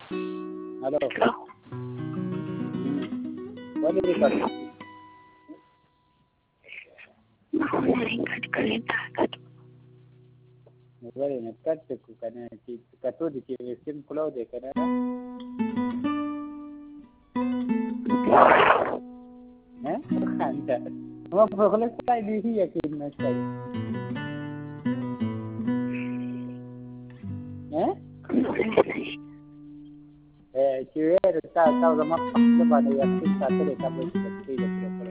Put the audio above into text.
हॅलो. बोल रे बरे ना कट को kana ki kato di ki sim pulau de kana anda mau boleh sai di yakin na sai chiwe ta ta zama da ba da yakin ta tare ta bai da kai da kure